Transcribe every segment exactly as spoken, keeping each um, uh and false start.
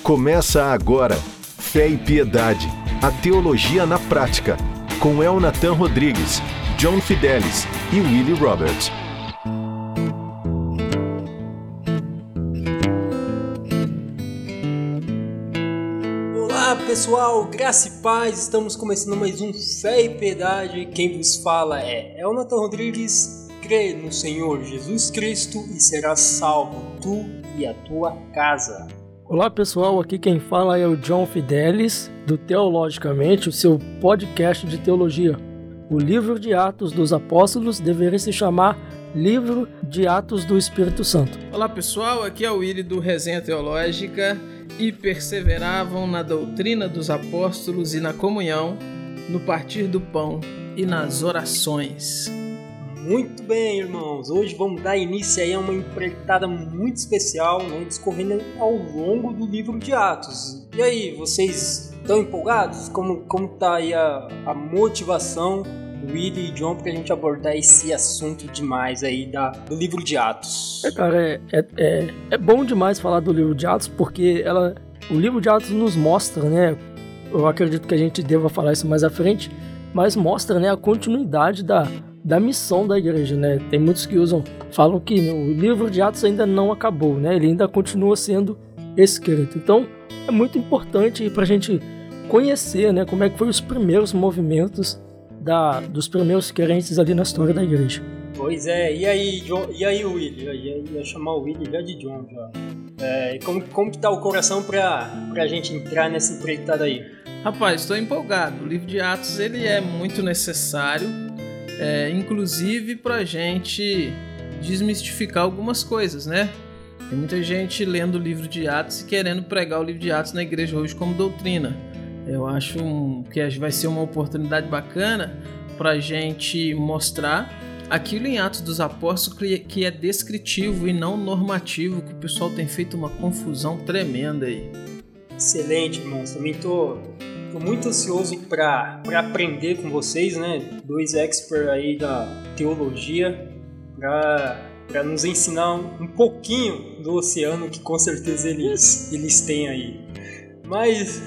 Começa agora, Fé e Piedade, a teologia na prática, com Elnatan Rodrigues, John Fidelis e Willie Roberts. Olá pessoal, graça e paz, estamos começando mais um Fé e Piedade. Quem vos fala é Elnatan Rodrigues. Crê no Senhor Jesus Cristo e serás salvo, tu e a tua casa. Olá pessoal, aqui quem fala é o John Fidelis, do Teologicamente, o seu podcast de teologia. O livro de Atos dos Apóstolos deveria se chamar Livro de Atos do Espírito Santo. Olá pessoal, aqui é o Willie do Resenha Teológica. E perseveravam na doutrina dos apóstolos e na comunhão, no partir do pão e nas orações. Muito bem, irmãos, hoje vamos dar início aí a uma empreitada muito especial, né, discorrendo ao longo do livro de Atos. E aí, vocês estão empolgados? Como, como tá aí a, a motivação do Willie e John pra gente abordar esse assunto demais aí da, do livro de Atos? É, cara, é, é, é, é bom demais falar do livro de Atos, porque ela, o livro de Atos nos mostra, né, eu acredito que a gente deva falar isso mais à frente, mas mostra, né, a continuidade da da missão da igreja, né? Tem muitos que usam, falam que o livro de Atos ainda não acabou, né? Ele ainda continua sendo escrito. Então, é muito importante para a gente conhecer, né, como é que foram os primeiros movimentos da, dos primeiros crentes ali na história da igreja. Pois é, e aí, John, e aí Willie? Eu ia, ia chamar o Willie já de John, já. É, como, como que tá o coração para a gente entrar nessa empreitada aí? Rapaz, estou empolgado. O livro de Atos, ele é muito necessário. É, inclusive pra gente desmistificar algumas coisas, né? Tem muita gente lendo o livro de Atos e querendo pregar o livro de Atos na igreja hoje como doutrina. Eu acho um, que vai ser uma oportunidade bacana pra gente mostrar aquilo em Atos dos Apóstolos que é descritivo e não normativo, que o pessoal tem feito uma confusão tremenda aí. Excelente, irmãos. Também tô... Estou muito ansioso para aprender com vocês, né? Dois experts aí da teologia, para nos ensinar um, um pouquinho do oceano que com certeza eles, eles têm aí. Mas...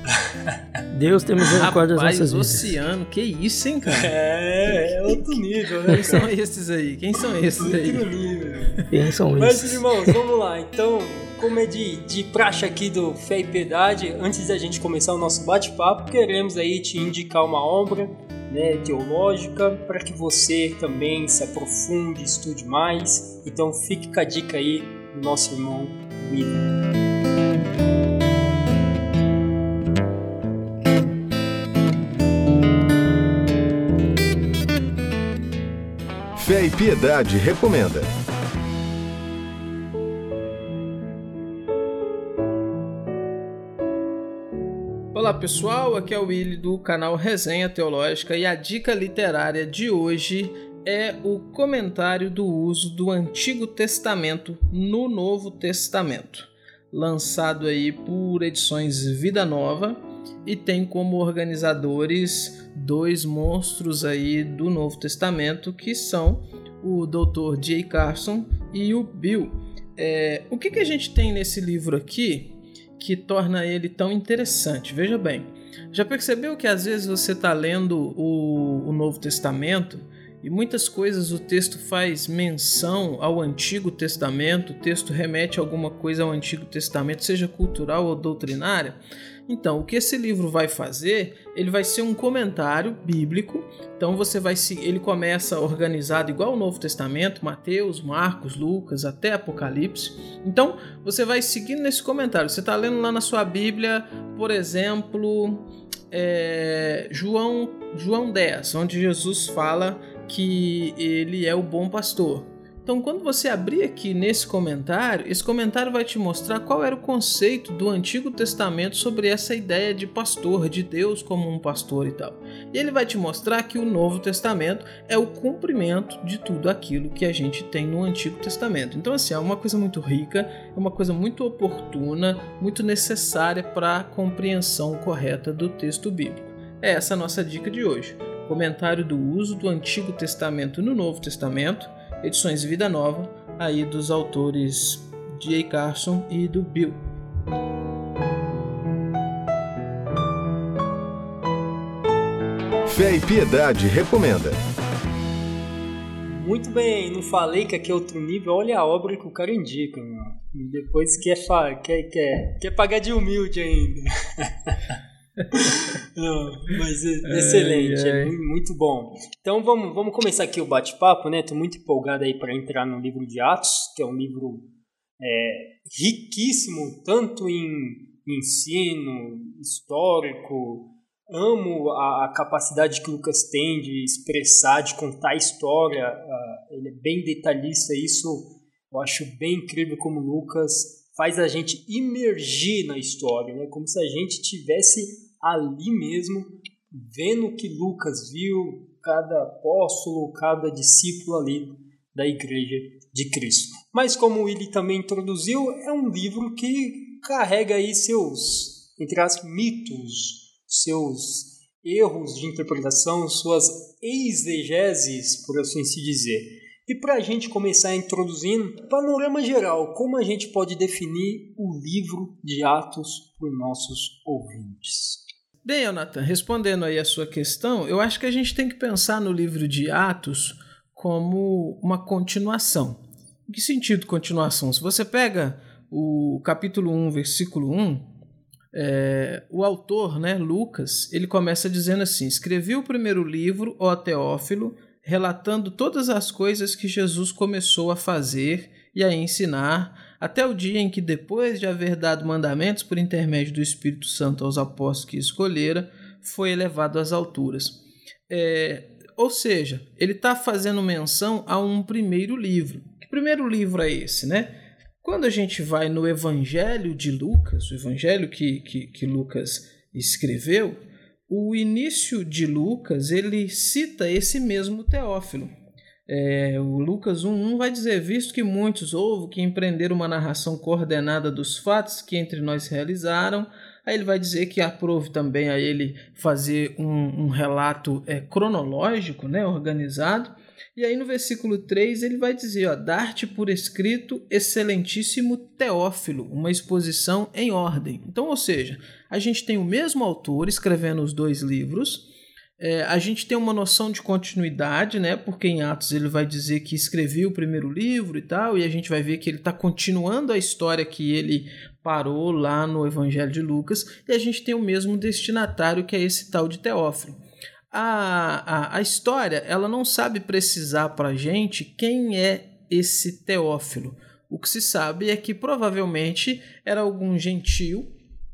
Deus tem misericórdia das nossas vidas. Oceano, que isso, hein, cara? É, é outro nível, né? Quem são esses aí? Quem são esses aí? Outro nível. Quem são Mas, esses? irmãos, vamos lá. Então... Como é de, de praxe aqui do Fé e Piedade, antes da gente começar o nosso bate-papo, queremos aí te indicar uma obra, né, teológica para que você também se aprofunde, estude mais. Então fique com a dica aí do nosso irmão Willie. Fé e Piedade recomenda. Olá pessoal, aqui é o Willie do canal Resenha Teológica e a dica literária de hoje é o comentário do uso do Antigo Testamento no Novo Testamento, lançado aí por Edições Vida Nova e tem como organizadores dois monstros aí do Novo Testamento que são o doutor J. Carson e o Bill. É, o que, que a gente tem nesse livro aqui que torna ele tão interessante? Veja bem, já percebeu que às vezes você está lendo o, o Novo Testamento e muitas coisas o texto faz menção ao Antigo Testamento, o texto remete alguma coisa ao Antigo Testamento, seja cultural ou doutrinária? Então, o que esse livro vai fazer, ele vai ser um comentário bíblico. Então você vai se, ele começa organizado igual o Novo Testamento, Mateus, Marcos, Lucas, até Apocalipse. Então você vai seguindo nesse comentário. Você está lendo lá na sua Bíblia, por exemplo, é, João, João dez, onde Jesus fala que ele é o bom pastor. Então, quando você abrir aqui nesse comentário, esse comentário vai te mostrar qual era o conceito do Antigo Testamento sobre essa ideia de pastor, de Deus como um pastor e tal. E ele vai te mostrar que o Novo Testamento é o cumprimento de tudo aquilo que a gente tem no Antigo Testamento. Então, assim, é uma coisa muito rica, é uma coisa muito oportuna, muito necessária para a compreensão correta do texto bíblico. É essa a nossa dica de hoje. Comentário do uso do Antigo Testamento no Novo Testamento, Edições Vida Nova, aí dos autores J. Carson e do Bill. Fé e Piedade recomenda. Muito bem, não falei que aqui é outro nível. Olha a obra que o cara indica, mano. E depois quer, fa- quer, quer, quer pagar de humilde ainda. Não, mas é, excelente, é, é muito bom. Então vamos, vamos começar aqui o bate-papo, né? Tô muito empolgado aí para entrar no livro de Atos, que é um livro é, riquíssimo, tanto em ensino histórico. Amo a, a capacidade que o Lucas tem de expressar, de contar a história. Uh, ele é bem detalhista, isso eu acho bem incrível como o Lucas faz a gente imergir na história, né? Como se a gente tivesse ali mesmo, vendo o que Lucas viu, cada apóstolo, cada discípulo ali da Igreja de Cristo. Mas como o Willy também introduziu, é um livro que carrega aí seus, entre as mitos, seus erros de interpretação, suas exegeses, por assim se dizer. E para a gente começar introduzindo, panorama geral, como a gente pode definir o livro de Atos para os nossos ouvintes? Bem, Jonathan, respondendo aí a sua questão, eu acho que a gente tem que pensar no livro de Atos como uma continuação. Em que sentido continuação? Se você pega o capítulo um, versículo um, É, o autor, né, Lucas, ele começa dizendo assim: escrevi o primeiro livro, ó Teófilo, relatando todas as coisas que Jesus começou a fazer e a ensinar, até o dia em que, depois de haver dado mandamentos por intermédio do Espírito Santo aos apóstolos que escolhera, foi elevado às alturas. É, ou seja, ele está fazendo menção a um primeiro livro. Que primeiro livro é esse, né? Quando a gente vai no Evangelho de Lucas, o Evangelho que, que, que Lucas escreveu, o início de Lucas ele cita esse mesmo Teófilo. É, o Lucas um um vai dizer: visto que muitos houve que empreenderam uma narração coordenada dos fatos que entre nós realizaram. Aí ele vai dizer que aprove também a ele fazer um, um relato é, cronológico, né, organizado. E aí no versículo três ele vai dizer, ó, dar-te por escrito, excelentíssimo Teófilo, uma exposição em ordem. Então, ou seja, a gente tem o mesmo autor escrevendo os dois livros, é, a gente tem uma noção de continuidade, né, porque em Atos ele vai dizer que escreveu o primeiro livro e tal, e a gente vai ver que ele está continuando a história que ele parou lá no Evangelho de Lucas, e a gente tem o mesmo destinatário, que é esse tal de Teófilo. A, a, a história ela não sabe precisar para a gente quem é esse Teófilo. O que se sabe é que provavelmente era algum gentio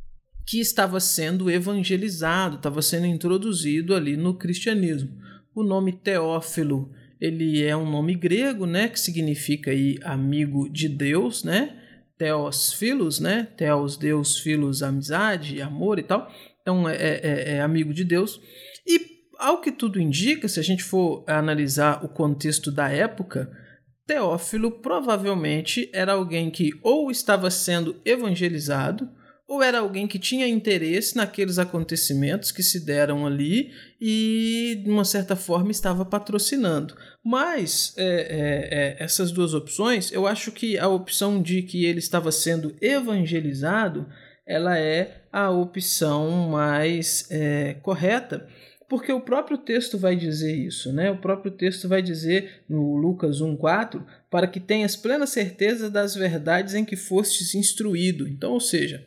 que estava sendo evangelizado, estava sendo introduzido ali no cristianismo. O nome Teófilo ele é um nome grego, né, que significa aí amigo de Deus, né? Theos Philos, né? Theos, Deus, Philos, amizade, amor e tal. Então é, é, é amigo de Deus. E ao que tudo indica, se a gente for analisar o contexto da época, Teófilo provavelmente era alguém que ou estava sendo evangelizado, ou era alguém que tinha interesse naqueles acontecimentos que se deram ali e, de uma certa forma, estava patrocinando. Mas é, é, é, essas duas opções, eu acho que a opção de que ele estava sendo evangelizado, ela é a opção mais é, correta, porque o próprio texto vai dizer isso, né? O próprio texto vai dizer no Lucas um, quatro, para que tenhas plena certeza das verdades em que fostes instruído. Então, ou seja,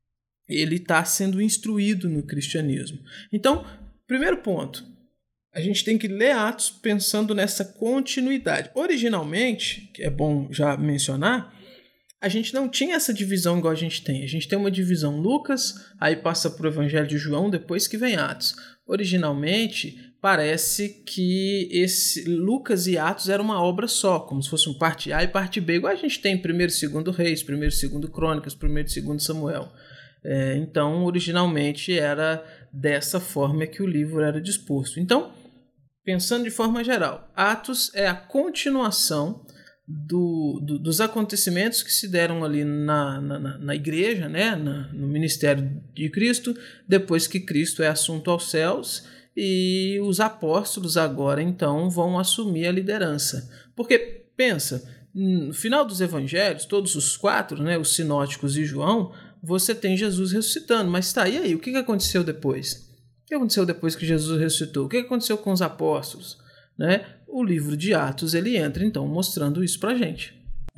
ele está sendo instruído no cristianismo. Então, primeiro ponto, a gente tem que ler Atos pensando nessa continuidade. Originalmente, que é bom já mencionar, a gente não tinha essa divisão igual a gente tem. A gente tem uma divisão Lucas, aí passa para o Evangelho de João, depois que vem Atos. Originalmente, parece que esse Lucas e Atos era uma obra só, como se fosse um parte A e parte B, igual a gente tem primeiro e segundo Reis, primeiro e segundo Crônicas, primeiro e segundo Samuel. É, então, originalmente, era dessa forma que o livro era disposto. Então, pensando de forma geral, Atos é a continuação Do, do, dos acontecimentos que se deram ali na, na, na igreja, né? na, no ministério de Cristo, depois que Cristo é assunto aos céus, e os apóstolos agora então vão assumir a liderança. Porque, pensa, no final dos evangelhos, todos os quatro, né? Os sinóticos e João, você tem Jesus ressuscitando, mas tá, e aí, o que aconteceu depois? O que aconteceu depois que Jesus ressuscitou? O que aconteceu com os apóstolos? Né? O livro de Atos ele entra então mostrando isso pra gente.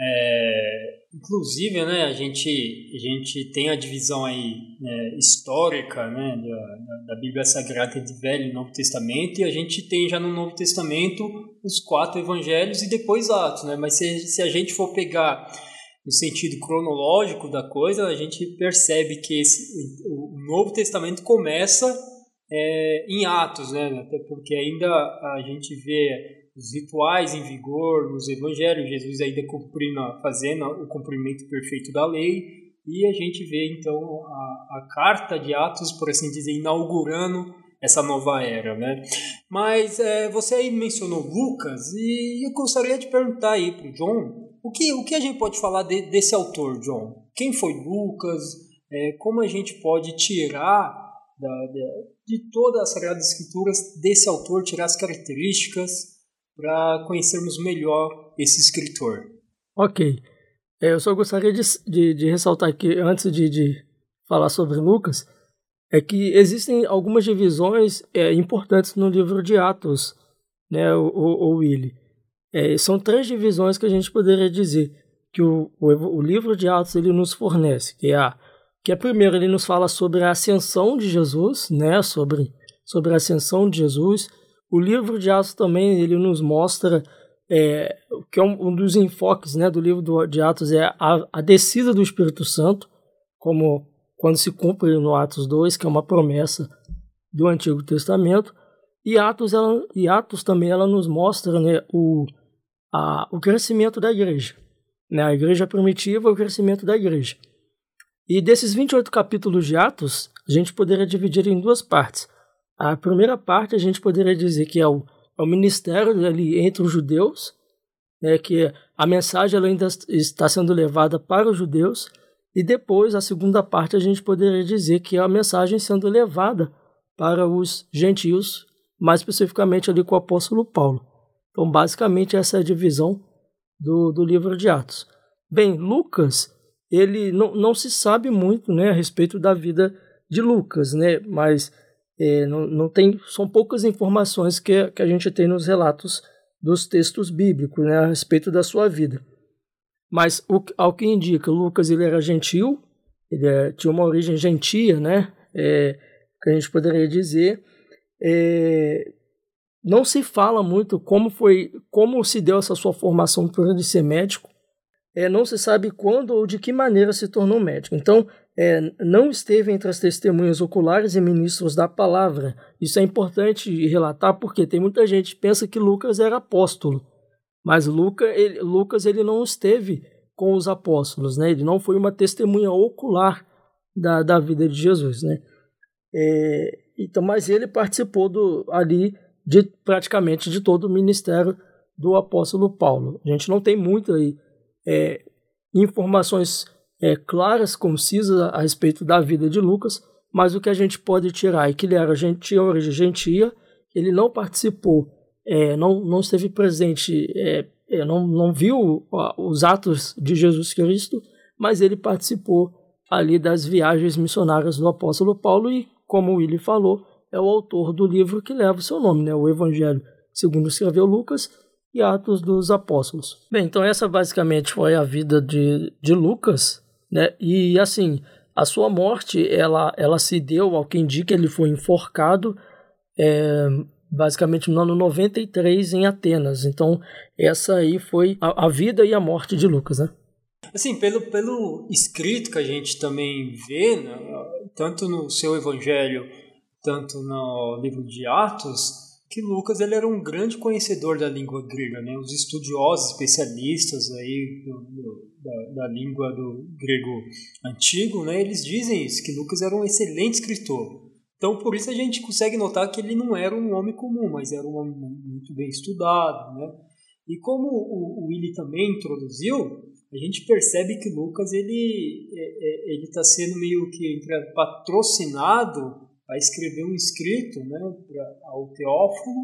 É, inclusive, né, a gente, a gente tem a divisão aí, né, histórica, né, da, da Bíblia Sagrada de Velho e Novo Testamento, e a gente tem já no Novo Testamento os quatro evangelhos e depois Atos, né? Mas se, se a gente for pegar no sentido cronológico da coisa, a gente percebe que esse, o, o Novo Testamento começa é, em Atos, né? Até porque ainda a gente vê os rituais em vigor nos evangelhos, Jesus ainda cumprindo, fazendo o cumprimento perfeito da lei, e a gente vê então a, a carta de Atos, por assim dizer, inaugurando essa nova era, né? Mas é, você aí mencionou Lucas, e eu gostaria de perguntar aí para o John, o que, o que a gente pode falar de, desse autor, John? Quem foi Lucas? É, como a gente pode tirar da, de, de todas as Sagradas Escrituras desse autor, tirar as características para conhecermos melhor esse escritor? Ok. É, eu só gostaria de, de, de ressaltar aqui, antes de, de falar sobre Lucas, é que existem algumas divisões é, importantes no livro de Atos, né, o, o, o Willy. É, são três divisões que a gente poderia dizer que o, o, o livro de Atos ele nos fornece. Que é, a, que é primeiro, ele nos fala sobre a ascensão de Jesus, né, sobre, sobre a ascensão de Jesus. O livro de Atos também ele nos mostra, é, que é um, um dos enfoques, né, do livro do, de Atos é a, a descida do Espírito Santo, como quando se cumpre no Atos dois, que é uma promessa do Antigo Testamento. E Atos, ela, e Atos também ela nos mostra, né, o, a, o crescimento da igreja. Né, a igreja primitiva, o crescimento da igreja. E desses vinte e oito capítulos de Atos, a gente poderia dividir em duas partes. A primeira parte a gente poderia dizer que é o, é o ministério ali entre os judeus, né, que a mensagem ela ainda está sendo levada para os judeus, e depois a segunda parte a gente poderia dizer que é a mensagem sendo levada para os gentios, mais especificamente ali com o apóstolo Paulo. Então basicamente essa é a divisão do, do livro de Atos. Bem, Lucas, ele não, não se sabe muito, né, a respeito da vida de Lucas, né, mas É, não, não tem, são poucas informações que, que a gente tem nos relatos dos textos bíblicos, né, a respeito da sua vida. Mas o, ao que indica, Lucas ele era gentil, ele é, tinha uma origem gentia, né, é, que a gente poderia dizer. É, não se fala muito como foi, como se deu essa sua formação por ele ser médico. É, não se sabe quando ou de que maneira se tornou médico. Então, É, não esteve entre as testemunhas oculares e ministros da palavra. Isso é importante relatar porque tem muita gente que pensa que Lucas era apóstolo, mas Luca, ele, Lucas ele não esteve com os apóstolos, né? Ele não foi uma testemunha ocular da, da vida de Jesus, né? É, então, mas ele participou do, ali de praticamente de todo o ministério do apóstolo Paulo. A gente não tem muito aí, é, informações É, claras, concisas a respeito da vida de Lucas, mas o que a gente pode tirar é que ele era gentil, origem gentia, ele não participou, é, não, não esteve presente, é, é, não, não viu ó, os atos de Jesus Cristo, mas ele participou ali das viagens missionárias do apóstolo Paulo e, como o Willy falou, é o autor do livro que leva o seu nome, né, o Evangelho segundo escreveu Lucas e Atos dos Apóstolos. Bem, então essa basicamente foi a vida de, de Lucas, né? E assim, a sua morte ela, ela se deu, ao que indica, ele foi enforcado é, basicamente no ano noventa e três em Atenas. Então essa aí foi a, a vida e a morte de Lucas, né? Assim, pelo, pelo escrito que a gente também vê, né, tanto no seu evangelho, tanto no livro de Atos, que Lucas ele era um grande conhecedor da língua grega, né? Os estudiosos, especialistas aí do, do, da, da língua do grego antigo, né? Eles dizem isso, que Lucas era um excelente escritor. Então, por isso a gente consegue notar que ele não era um homem comum, mas era um homem muito bem estudado, né? E como o, o Willy também introduziu, a gente percebe que Lucas ele ele está sendo meio que patrocinado a escrever um escrito, né, pra, ao Teófilo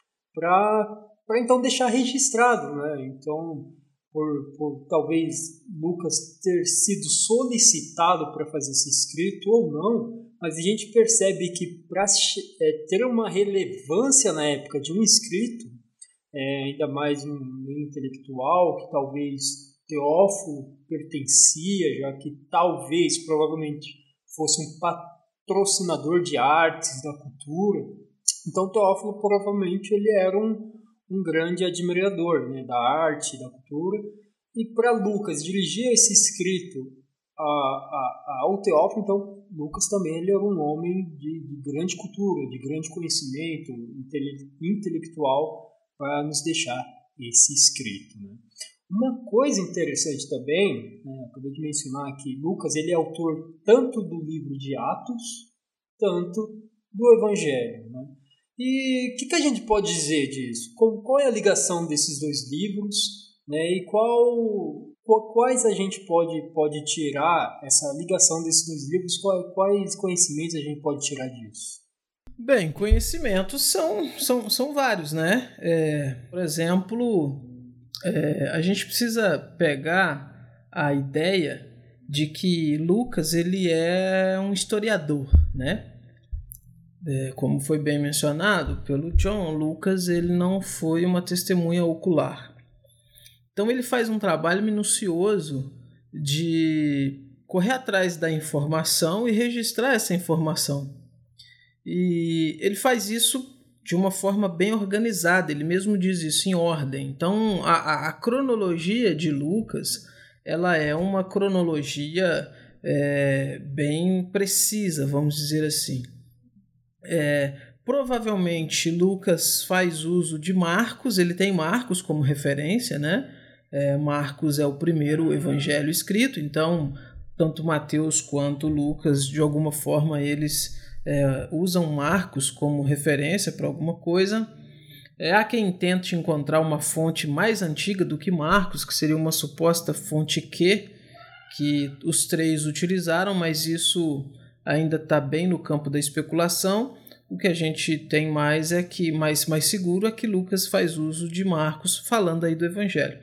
para então deixar registrado, né? Então, por, por talvez Lucas ter sido solicitado para fazer esse escrito ou não, mas a gente percebe que para é, ter uma relevância na época de um escrito, é, ainda mais um intelectual que talvez Teófilo pertencia, já que talvez, provavelmente, fosse um patrocinador de artes, da cultura. Então Teófilo provavelmente ele era um, um grande admirador, né, da arte, da cultura. E para Lucas dirigir esse escrito a, a, a, ao Teófilo, então Lucas também ele era um homem de, de grande cultura, de grande conhecimento intele, intelectual para nos deixar esse escrito, né? Uma coisa interessante também, né, acabei de mencionar que Lucas ele é autor tanto do livro de Atos, tanto do Evangelho, né? E o que, que a gente pode dizer disso? Qual, qual é a ligação desses dois livros, né? E qual, qual, quais a gente pode, pode tirar essa ligação desses dois livros? Quais, quais conhecimentos a gente pode tirar disso? Bem, conhecimentos são, são, são vários, né? É, por exemplo, é, a gente precisa pegar a ideia de que Lucas ele é um historiador, né? É, como foi bem mencionado pelo John, Lucas ele não foi uma testemunha ocular. Então ele faz um trabalho minucioso de correr atrás da informação e registrar essa informação. E ele faz isso de uma forma bem organizada, ele mesmo diz isso em ordem. Então a, a, a cronologia de Lucas ela é uma cronologia é, bem precisa, vamos dizer assim. É, provavelmente Lucas faz uso de Marcos, ele tem Marcos como referência, né? É, Marcos é o primeiro evangelho escrito, então tanto Mateus quanto Lucas, de alguma forma, eles é, usam Marcos como referência para alguma coisa. É, há quem tente encontrar uma fonte mais antiga do que Marcos, que seria uma suposta fonte Q, que os três utilizaram, mas isso ainda está bem no campo da especulação. O que a gente tem mais é que mais, mais seguro é que Lucas faz uso de Marcos, falando aí do Evangelho.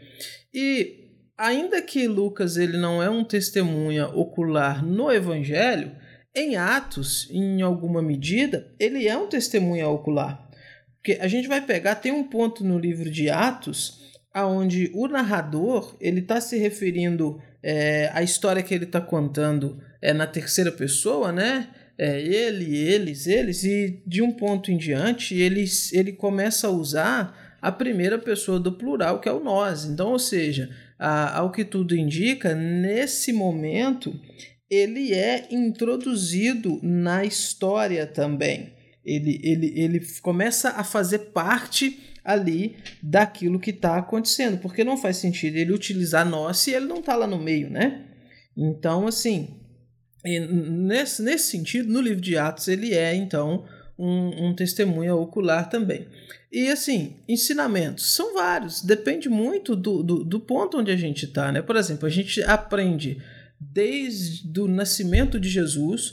E ainda que Lucas ele não é um testemunha ocular no Evangelho, em Atos, em alguma medida, ele é um testemunha ocular. Porque a gente vai pegar, tem um ponto no livro de Atos, onde o narrador ele está se referindo é, à história que ele está contando é, na terceira pessoa, né? É, ele, eles, eles, e de um ponto em diante ele, ele começa a usar a primeira pessoa do plural, que é o nós. Então, ou seja, a, ao que tudo indica, nesse momento ele é introduzido na história também. Ele, ele, ele começa a fazer parte ali daquilo que está acontecendo, porque não faz sentido ele utilizar nós se ele não está lá no meio, né? Então, assim, nesse, nesse sentido, no livro de Atos, ele é, então, um, um testemunha ocular também. E, assim, ensinamentos são vários, depende muito do, do, do ponto onde a gente está, né? Por exemplo, a gente aprende desde o nascimento de Jesus,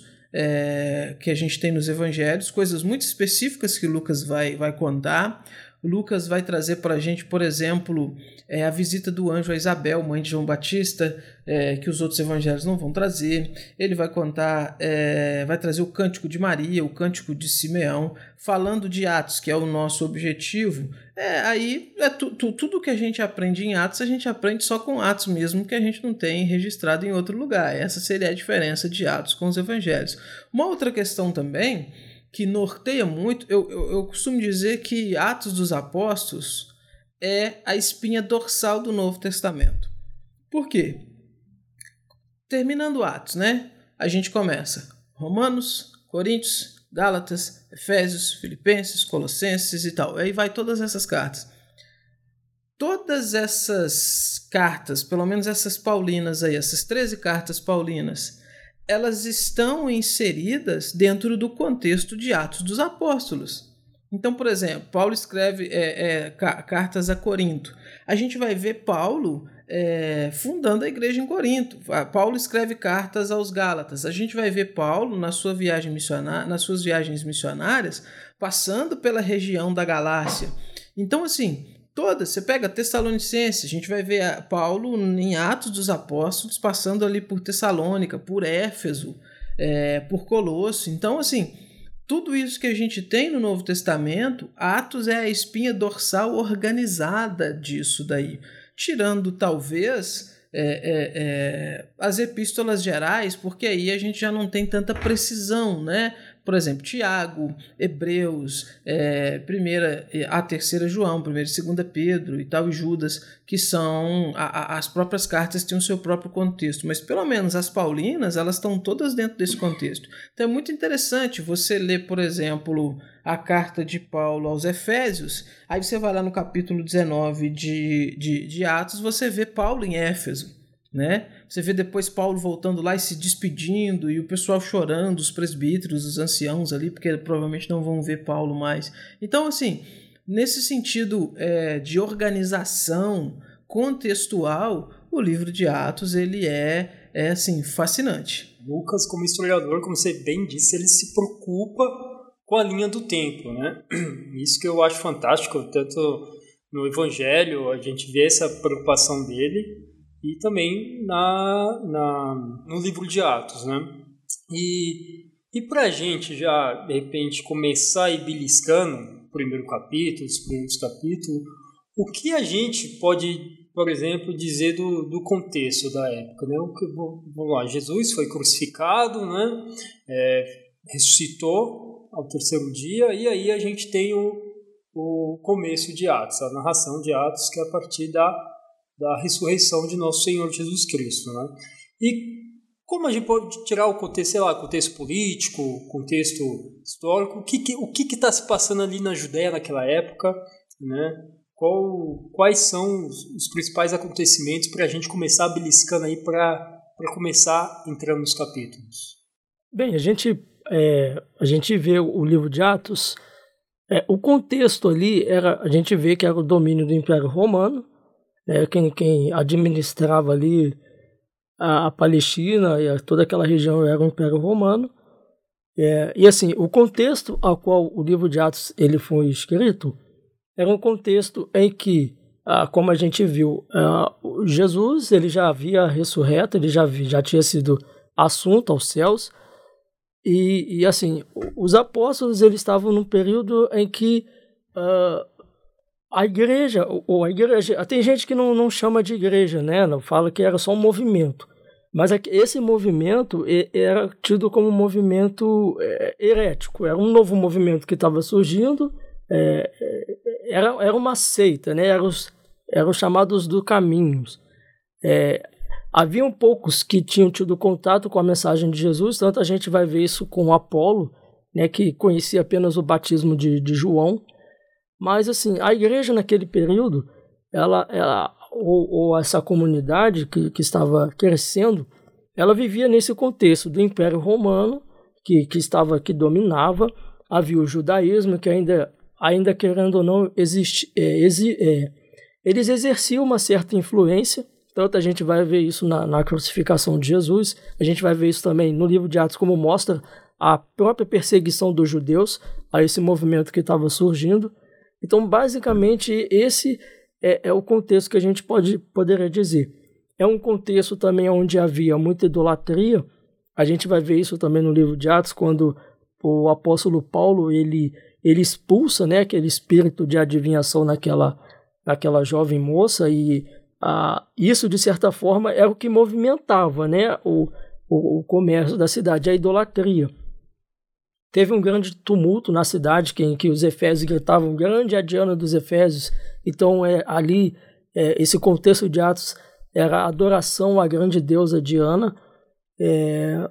é, que a gente tem nos evangelhos, coisas muito específicas que Lucas vai, vai contar. Lucas vai trazer para a gente, por exemplo, é, a visita do anjo a Isabel, mãe de João Batista, é, que os outros evangelhos não vão trazer. Ele vai contar, é, vai trazer o cântico de Maria, o cântico de Simeão, falando de Atos, que é o nosso objetivo. É, aí, é tu, tu, tudo que a gente aprende em Atos, a gente aprende só com Atos mesmo, que a gente não tem registrado em outro lugar. Essa seria a diferença de Atos com os evangelhos. Uma outra questão também que norteia muito, eu, eu, eu costumo dizer que Atos dos Apóstolos é a espinha dorsal do Novo Testamento. Por quê? Terminando Atos, né? A gente começa Romanos, Coríntios, Gálatas, Efésios, Filipenses, Colossenses e tal. Aí vai todas essas cartas. Todas essas cartas, pelo menos essas paulinas aí, essas treze cartas paulinas, elas estão inseridas dentro do contexto de Atos dos Apóstolos. Então, por exemplo, Paulo escreve é, é, cartas a Corinto. A gente vai ver Paulo é, fundando a igreja em Corinto. Paulo escreve cartas aos Gálatas. A gente vai ver Paulo na sua viagem missionária, nas suas viagens missionárias, passando pela região da Galácia. Então, assim, todas, você pega Tessalonicenses, a gente vai ver Paulo em Atos dos Apóstolos, passando ali por Tessalônica, por Éfeso. é, por Colosso. Então, assim, tudo isso que a gente tem no Novo Testamento, Atos é a espinha dorsal organizada disso daí. Tirando, talvez, é, é, é, as epístolas gerais, porque aí a gente já não tem tanta precisão, né? Por exemplo, Tiago, Hebreus, é, primeira, a terceira João, primeira e segunda Pedro e tal, e Judas, que são, a, a, as próprias cartas têm o seu próprio contexto, mas pelo menos as paulinas, elas estão todas dentro desse contexto. Então é muito interessante você ler, por exemplo, a carta de Paulo aos Efésios, aí você vai lá no capítulo dezenove de, de, de Atos, você vê Paulo em Éfeso, né? Você vê depois Paulo voltando lá e se despedindo e o pessoal chorando, os presbíteros, os anciãos ali, porque provavelmente não vão ver Paulo mais. Então, assim, nesse sentido é, de organização contextual, o livro de Atos ele é, é assim, fascinante. Lucas, como historiador, como você bem disse, ele se preocupa com a linha do tempo, né? Isso que eu acho fantástico, tanto no Evangelho a gente vê essa preocupação dele, e também na, na, no livro de Atos, né? E, e para a gente já, de repente, começar a ir beliscando o primeiro capítulo, os primeiros capítulos, o que a gente pode, por exemplo, dizer do, do contexto da época, né? O que, vamos lá, Jesus foi crucificado, né? É, ressuscitou ao terceiro dia, e aí a gente tem o, o começo de Atos, a narração de Atos, que é a partir da da ressurreição de nosso Senhor Jesus Cristo, né? E como a gente pode tirar o contexto, sei lá, contexto político, contexto histórico, o que que, o que que está se passando ali na Judéia naquela época, né? Qual, quais são os, os principais acontecimentos para a gente começar beliscando aí para começar entrando nos capítulos? Bem, a gente, é, a gente vê o livro de Atos, é, o contexto ali, era, a gente vê que era o domínio do Império Romano. É, quem, quem administrava ali a, a Palestina e a, toda aquela região era o Império Romano. É, e assim, o contexto ao qual o livro de Atos ele foi escrito era um contexto em que, ah, como a gente viu, ah, Jesus ele já havia ressurreto, ele já, já tinha sido assunto aos céus. E, e assim, os apóstolos eles estavam num período em que ah, A igreja, ou a igreja, tem gente que não, não chama de igreja, né? Não fala que era só um movimento. Mas esse movimento era tido como um movimento herético. Era um novo movimento que estava surgindo. É, era, era uma seita, né? Eram os, eram os chamados do caminhos. É, haviam poucos que tinham tido contato com a mensagem de Jesus. Tanto a gente vai ver isso com Apolo, né? Que conhecia apenas o batismo de, de João. Mas, assim, a igreja naquele período, ela, ela, ou, ou essa comunidade que, que estava crescendo, ela vivia nesse contexto do Império Romano, que, que, estava, que dominava, havia o judaísmo, que ainda, ainda querendo ou não, existe, é, exi, é, eles exerciam uma certa influência, tanto a gente vai ver isso na, na crucificação de Jesus, a gente vai ver isso também no livro de Atos, como mostra a própria perseguição dos judeus a esse movimento que estava surgindo. Então, basicamente, esse é, é o contexto que a gente pode, poderia dizer. É um contexto também onde havia muita idolatria. A gente vai ver isso também no livro de Atos, quando o apóstolo Paulo ele, ele expulsa, né, aquele espírito de adivinhação naquela, naquela jovem moça. E ah, isso, de certa forma, é o que movimentava, né, o, o, o comércio da cidade, a idolatria. Teve um grande tumulto na cidade, que, em que os efésios gritavam, grande é a Diana dos Efésios. Então, é, ali, é, esse contexto de Atos era a adoração à grande deusa Diana. É,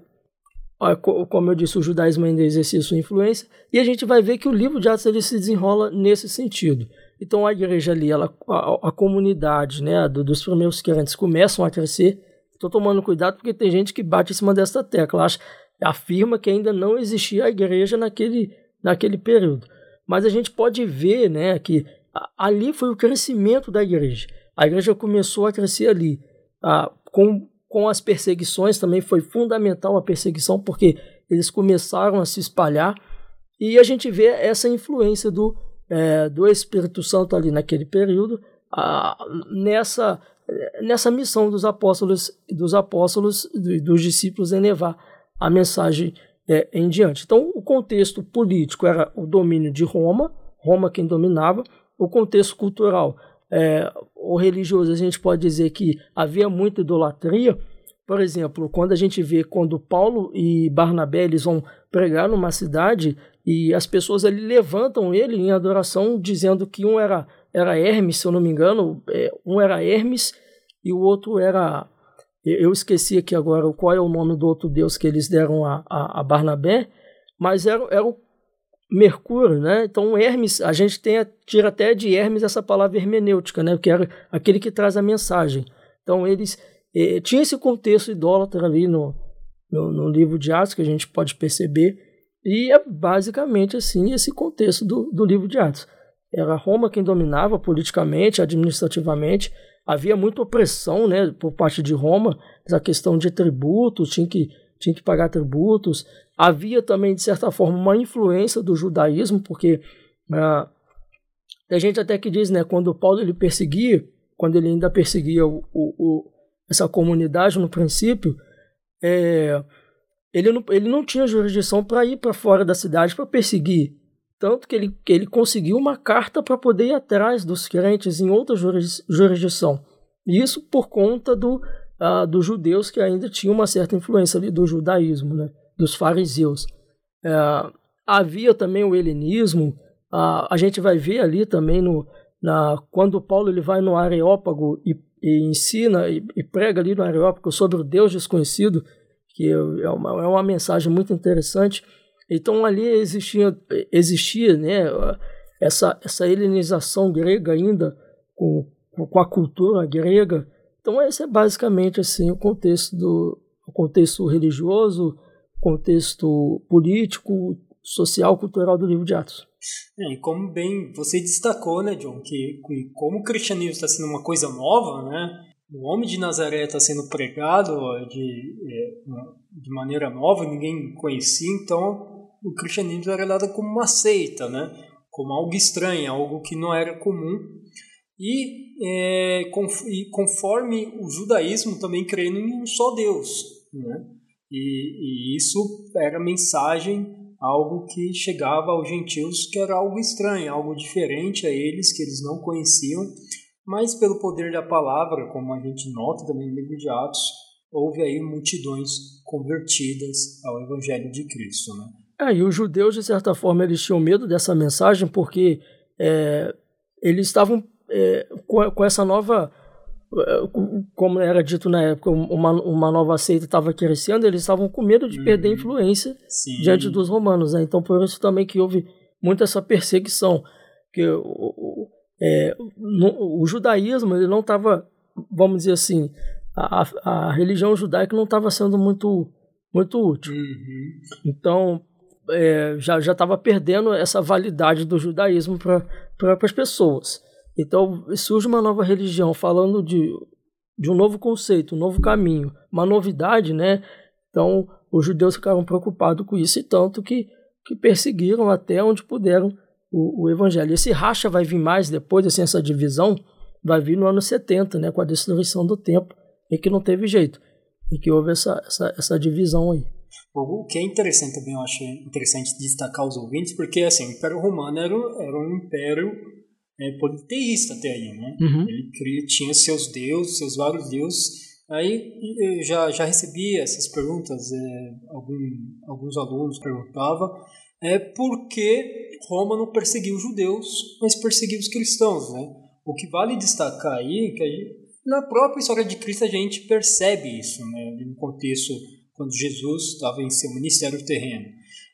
como eu disse, o judaísmo ainda exercia sua influência. E a gente vai ver que o livro de Atos ele se desenrola nesse sentido. Então, a igreja ali, ela, a, a comunidade, né, do, dos primeiros crentes começam a crescer. Estou tomando cuidado porque tem gente que bate em cima dessa tecla, acha... afirma que ainda não existia a igreja naquele, naquele período. Mas a gente pode ver, né, que ali foi o crescimento da igreja. A igreja começou a crescer ali. Ah, com, com as perseguições também foi fundamental a perseguição, porque eles começaram a se espalhar. E a gente vê essa influência do, é, do Espírito Santo ali naquele período, ah, nessa, nessa missão dos apóstolos, dos apóstolos dos discípulos em levar a mensagem é, em diante. Então, o contexto político era o domínio de Roma, Roma quem dominava. O contexto cultural, é, o religioso, a gente pode dizer que havia muita idolatria. Por exemplo, quando a gente vê quando Paulo e Barnabé eles vão pregar numa cidade e as pessoas ali levantam ele em adoração, dizendo que um era, era Hermes, se eu não me engano, é, um era Hermes e o outro era... Eu esqueci aqui agora qual é o nome do outro deus que eles deram a, a, a Barnabé, mas era, era o Mercúrio, né? Então Hermes, a gente tem, tira até de Hermes essa palavra hermenêutica, né? Que era aquele que traz a mensagem. Então eles eh, tinham esse contexto idólatra ali no, no, no livro de Atos, que a gente pode perceber, e é basicamente assim esse contexto do, do livro de Atos. Era Roma quem dominava politicamente, administrativamente, havia muita opressão, né, por parte de Roma, essa questão de tributos, tinha que, tinha que pagar tributos. Havia também, de certa forma, uma influência do judaísmo, porque ah, a gente até que diz, né, quando Paulo ele perseguia, quando ele ainda perseguia o, o, o, essa comunidade no princípio, é, ele, não, ele não tinha jurisdição para ir para fora da cidade para perseguir. Tanto que ele, que ele conseguiu uma carta para poder ir atrás dos crentes em outra jurisdição. Isso por conta do, uh, dos judeus que ainda tinham uma certa influência ali do judaísmo, né? Dos fariseus. Uh, havia também o helenismo. Uh, a gente vai ver ali também no, na, quando Paulo ele vai no Areópago e, e ensina e, e prega ali no Areópago sobre o Deus desconhecido, que é uma, é uma mensagem muito interessante. Então ali existia, existia né, essa, essa helenização grega ainda, com, com a cultura grega. Então esse é basicamente assim, o contexto, do, o contexto religioso, contexto político, social, cultural do livro de Atos. É, e como bem você destacou, né, John, que, que como o cristianismo está sendo uma coisa nova, né, o homem de Nazaré está sendo pregado de, de maneira nova, ninguém conhecia, então o cristianismo era dado como uma seita, né? Como algo estranho, algo que não era comum. E, é, conforme o judaísmo também crendo em um só Deus, né? E, e isso era mensagem, algo que chegava aos gentios, que era algo estranho, algo diferente a eles, que eles não conheciam. Mas pelo poder da palavra, como a gente nota também no livro de Atos, houve aí multidões convertidas ao Evangelho de Cristo, né? É, e os judeus, de certa forma, eles tinham medo dessa mensagem porque é, eles estavam é, com, com essa nova, como era dito na época, uma, uma nova seita estava crescendo, eles estavam com medo de perder Uhum. influência Sim. diante dos romanos, né? Então, por isso também que houve muita essa perseguição, que o, o, é, no, o judaísmo ele não estava, vamos dizer assim, a, a religião judaica não estava sendo muito, muito útil. Uhum. Então, É, já já estava perdendo essa validade do judaísmo para pra, as pessoas. Então surge uma nova religião falando de, de um novo conceito, um novo caminho, uma novidade, né? Então os judeus ficaram preocupados com isso e tanto que, que perseguiram até onde puderam o, o evangelho. Esse racha vai vir mais depois, assim, essa divisão vai vir no ano setenta, né? Com a destruição do templo, e que não teve jeito, e que houve essa, essa, essa divisão aí. O que é interessante também, eu acho interessante destacar os ouvintes, porque assim, o Império Romano era, era um império é, politeísta até aí, né? Uhum. Ele cria, tinha seus deuses, seus vários deuses. Aí eu já, já recebi essas perguntas, é, algum, alguns alunos perguntavam é, por que Roma não perseguiu os judeus, mas perseguiu os cristãos, né? O que vale destacar aí, que a gente, na própria história de Cristo a gente percebe isso, né? No contexto quando Jesus estava em seu ministério terreno,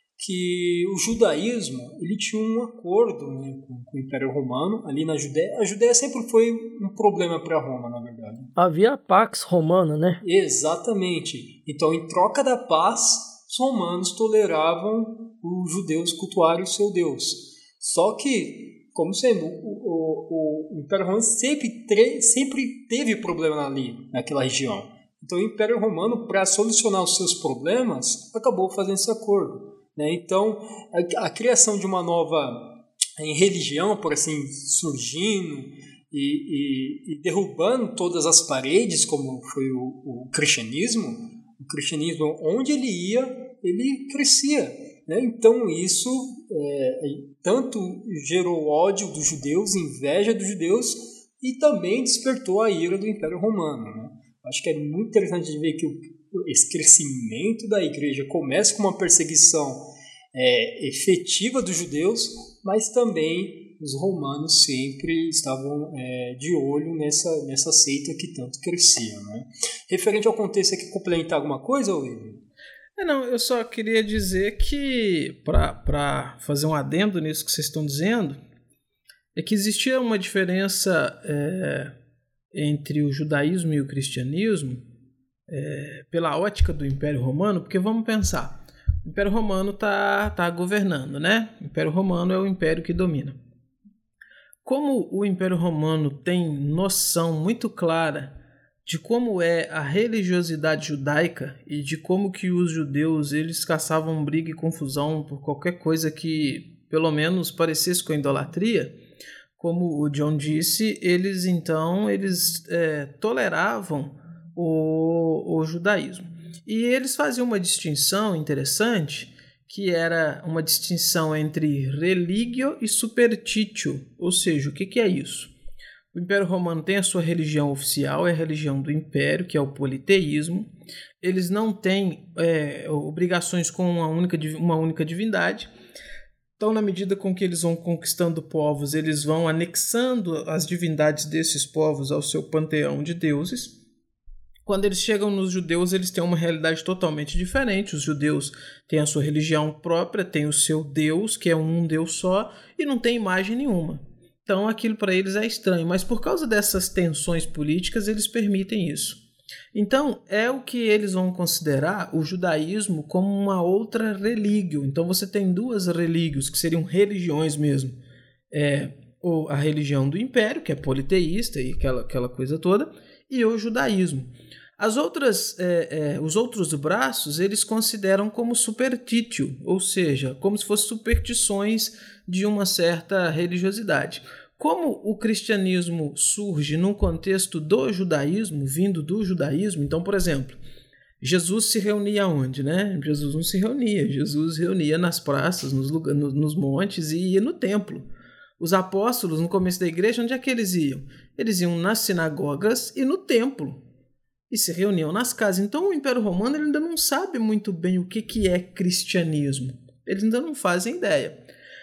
que o judaísmo ele tinha um acordo, né, com, com o Império Romano ali na Judéia. A Judéia sempre foi um problema para Roma, na verdade. Havia a Pax Romana, né? Exatamente. Então, em troca da paz, os romanos toleravam os judeus cultuarem o seu Deus. Só que, como sendo, o, o, o Império Romano sempre, tre- sempre teve problema ali, naquela região. Então o Império Romano, para solucionar os seus problemas, acabou fazendo esse acordo, né? Então a, a criação de uma nova em religião, por assim, surgindo e, e, e derrubando todas as paredes, como foi o, o cristianismo, O cristianismo, onde ele ia, ele crescia. Né? Então isso é, tanto gerou ódio dos judeus, inveja dos judeus, e também despertou a ira do Império Romano. Né? Acho que é muito interessante de ver que o, esse crescimento da igreja começa com uma perseguição é, efetiva dos judeus, mas também os romanos sempre estavam é, de olho nessa, nessa seita que tanto crescia. Né? Referente ao contexto, você quer complementar alguma coisa, William? É, não, eu só queria dizer que, para fazer um adendo nisso que vocês estão dizendo, é que existia uma diferença é, entre o judaísmo e o cristianismo é, pela ótica do Império Romano, porque vamos pensar, o Império Romano está tá governando, né? O Império Romano é o império que domina. Como o Império Romano tem noção muito clara de como é a religiosidade judaica e de como que os judeus eles caçavam briga e confusão por qualquer coisa que pelo menos parecesse com a idolatria, como o John disse, eles então eles é, toleravam o, o judaísmo. E eles faziam uma distinção interessante, que era uma distinção entre religio e superstitio, ou seja, o que, que é isso? O Império Romano tem a sua religião oficial, é a religião do Império, que é o politeísmo. Eles não têm é, obrigações com uma única, uma única divindade. Então, na medida com que eles vão conquistando povos, eles vão anexando as divindades desses povos ao seu panteão de deuses. Quando eles chegam nos judeus, eles têm uma realidade totalmente diferente. Os judeus têm a sua religião própria, têm o seu Deus, que é um Deus só, e não tem imagem nenhuma. Então aquilo para eles é estranho, mas por causa dessas tensões políticas, eles permitem isso. Então é o que eles vão considerar o judaísmo como uma outra religião. Então você tem duas religiões, que seriam religiões mesmo. É, a religião do Império, que é politeísta e aquela, aquela coisa toda, e o judaísmo. As outras, é, é, os outros braços eles consideram como superstitio, ou seja, como se fossem superstições de uma certa religiosidade. Como o cristianismo surge num contexto do judaísmo, vindo do judaísmo, então, por exemplo, Jesus se reunia onde, né? Jesus não se reunia, Jesus reunia nas praças, nos, lugar, nos, nos montes e ia no templo. Os apóstolos, no começo da igreja, onde é que eles iam? Eles iam nas sinagogas e no templo. E se reuniam nas casas. Então o Império Romano ele ainda não sabe muito bem o que, que é cristianismo. Eles ainda não fazem ideia.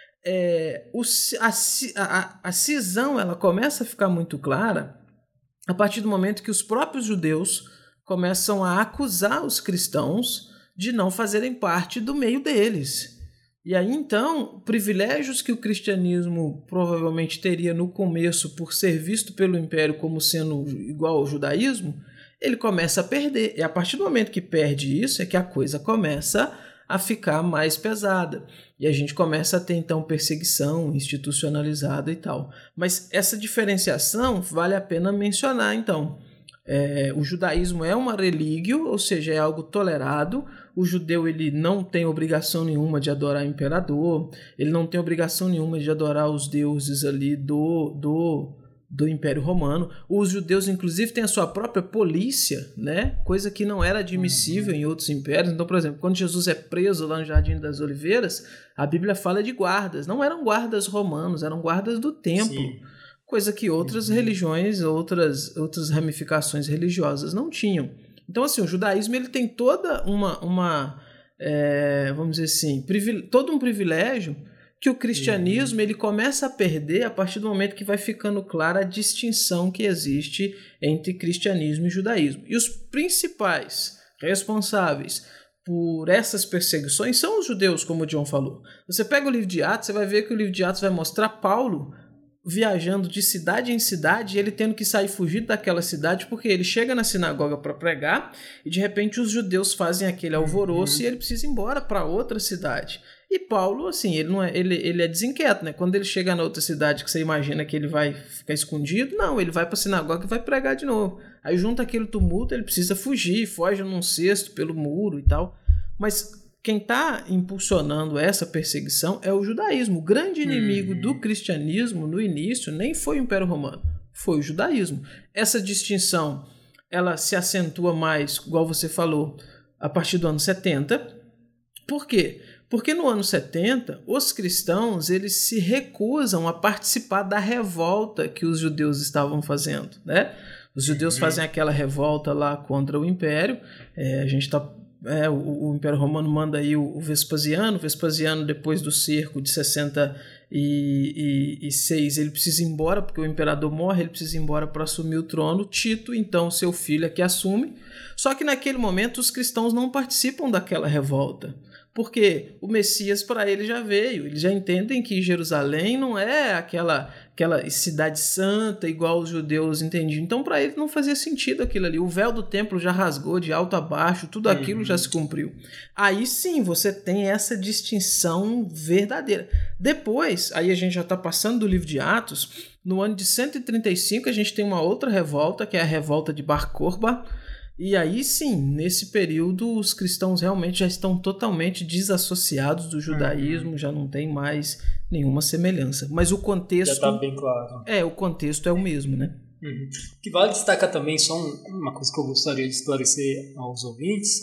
É, o, a, a, a cisão ela começa a ficar muito clara a partir do momento que os próprios judeus começam a acusar os cristãos de não fazerem parte do meio deles. E aí, então, privilégios que o cristianismo provavelmente teria no começo por ser visto pelo Império como sendo igual ao judaísmo, ele começa a perder. E a partir do momento que perde isso, é que a coisa começa a ficar mais pesada. E a gente começa a ter, então, perseguição institucionalizada e tal. Mas essa diferenciação vale a pena mencionar, então. É, o judaísmo é uma religião, ou seja, é algo tolerado. O judeu ele não tem obrigação nenhuma de adorar o imperador, ele não tem obrigação nenhuma de adorar os deuses ali do, do, do Império Romano. Os judeus, inclusive, têm a sua própria polícia, né? Coisa que não era admissível em outros impérios. Então, por exemplo, quando Jesus é preso lá no Jardim das Oliveiras, a Bíblia fala de guardas. Não eram guardas romanos, eram guardas do templo. Sim. Coisa que outras uhum. religiões, outras, outras ramificações religiosas não tinham. Então, assim, o judaísmo ele tem toda uma, uma é, vamos dizer assim, privile- todo um privilégio que o cristianismo uhum. ele começa a perder a partir do momento que vai ficando clara a distinção que existe entre cristianismo e judaísmo. E os principais responsáveis por essas perseguições são os judeus, como o John falou. Você pega o livro de Atos, você vai ver que o livro de Atos vai mostrar Paulo viajando de cidade em cidade e ele tendo que sair fugido daquela cidade porque ele chega na sinagoga para pregar e de repente os judeus fazem aquele alvoroço uhum. e ele precisa ir embora para outra cidade. E Paulo, assim, ele, não é, ele, ele é desinquieto, né? Quando ele chega na outra cidade que você imagina que ele vai ficar escondido, não, ele vai para a sinagoga e vai pregar de novo. Aí junta aquele tumulto, ele precisa fugir, foge num cesto pelo muro e tal. Mas quem está impulsionando essa perseguição é o judaísmo. O grande inimigo hum. do cristianismo no início nem foi o Império Romano, foi o judaísmo. Essa distinção ela se acentua mais, igual você falou, a partir do ano setenta. Por quê? Porque no ano setenta, os cristãos eles se recusam a participar da revolta que os judeus estavam fazendo, né? Os judeus uhum. fazem aquela revolta lá contra o Império. É, a gente tá, é, o, o Império Romano manda aí o, o Vespasiano. O Vespasiano, depois do cerco de sessenta e seis, ele precisa ir embora, porque o imperador morre, ele precisa ir embora para assumir o trono. Tito, então, seu filho é que assume. Só que naquele momento os cristãos não participam daquela revolta. Porque o Messias para ele já veio, eles já entendem que Jerusalém não é aquela, aquela cidade santa igual os judeus entendiam. Então para ele não fazia sentido aquilo ali. O véu do templo já rasgou de alto a baixo, tudo aquilo uhum. já se cumpriu. Aí sim você tem essa distinção verdadeira. Depois, aí a gente já está passando do livro de Atos, no ano de cento e trinta e cinco a gente tem uma outra revolta, que é a revolta de Bar Kokhba. E aí sim, nesse período, os cristãos realmente já estão totalmente desassociados do judaísmo, uhum. já não tem mais nenhuma semelhança. Mas o contexto... Já está bem claro. É, o contexto é o mesmo, né? Uhum. O que vale destacar também, só uma coisa que eu gostaria de esclarecer aos ouvintes,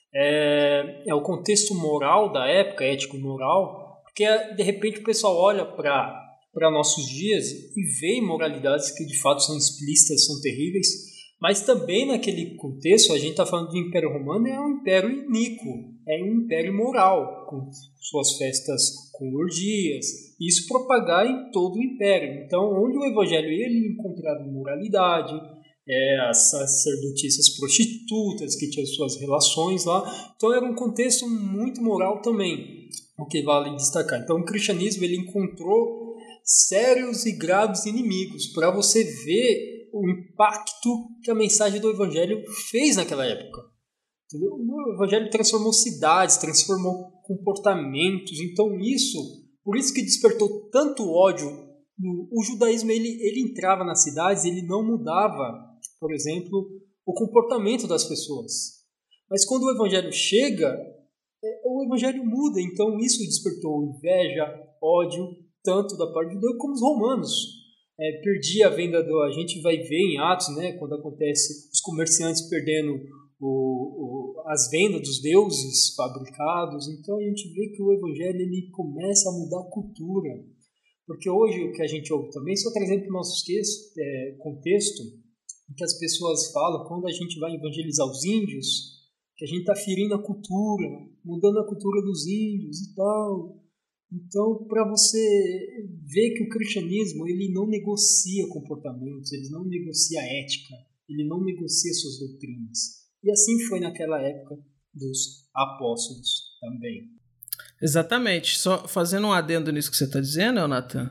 é, é o contexto moral da época, ético-moral, porque de repente o pessoal olha para para nossos dias e vê imoralidades que de fato são explícitas, são terríveis. Mas também naquele contexto, a gente está falando do Império Romano, é um império iníquo, é um império imoral, com suas festas com orgias, e isso propagar em todo o império. Então, onde o Evangelho ele encontrava imoralidade, é, as sacerdotisas prostitutas que tinham suas relações lá, então era um contexto muito moral também, o que vale destacar. Então, o cristianismo ele encontrou sérios e graves inimigos, para você ver o impacto que a mensagem do Evangelho fez naquela época. Entendeu? O Evangelho transformou cidades, transformou comportamentos. Então isso, por isso que despertou tanto ódio. O judaísmo ele, ele entrava nas cidades, ele não mudava, por exemplo, o comportamento das pessoas. Mas quando o Evangelho chega, o Evangelho muda. Então isso despertou inveja, ódio, tanto da parte de Deus como os romanos. É, perdi a venda do... A gente vai ver em Atos, né, quando acontece os comerciantes perdendo o, o, as vendas dos deuses fabricados. Então a gente vê que o Evangelho ele começa a mudar a cultura. Porque hoje o que a gente ouve também, só trazendo para o nosso texto, é, contexto, que as pessoas falam, quando a gente vai evangelizar os índios, que a gente está ferindo a cultura, mudando a cultura dos índios e tal. Então, para você ver que o cristianismo ele não negocia comportamentos, ele não negocia ética, ele não negocia suas doutrinas. E assim foi naquela época dos apóstolos também. Exatamente. Só fazendo um adendo nisso que você está dizendo, Nathan,